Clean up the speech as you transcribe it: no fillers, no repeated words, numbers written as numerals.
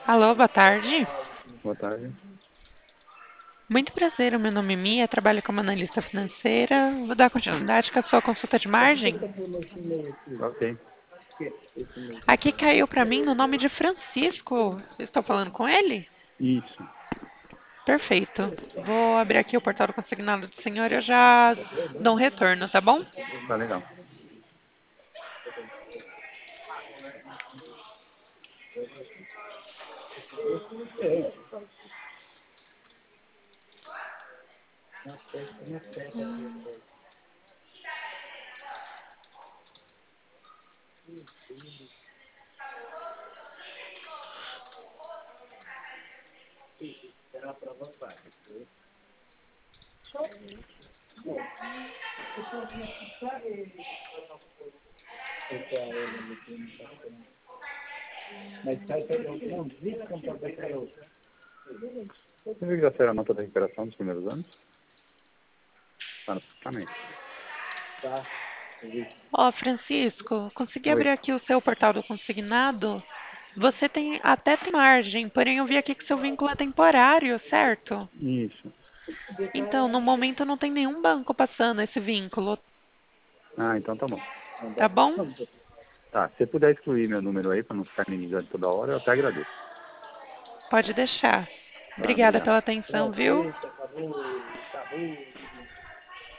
Alô, boa tarde. Boa tarde. Muito prazer, o meu nome é Mia, trabalho como analista financeira. Vou dar continuidade com a sua consulta de margem. Ok. Aqui caiu para mim no nome de Francisco. Estou falando com ele? Isso. Perfeito. Vou abrir aqui o portal do consignado do senhor e eu já dou um retorno, tá bom? Tá legal. Você viu que já saiu a nota da recuperação dos primeiros anos? Tá no fechamento. Ó, Francisco, consegui Oi. abrir aqui o seu portal do consignado. Você tem até tem margem, porém eu vi aqui que seu vínculo é temporário, certo? Isso. Então, no momento não tem nenhum banco passando esse vínculo, Ah, então tá bom. tá bom? Tá, se você puder excluir meu número aí, pra não ficar me ligando toda hora, eu até agradeço. Pode deixar. Tá, Obrigada obrigado. pela atenção, viu?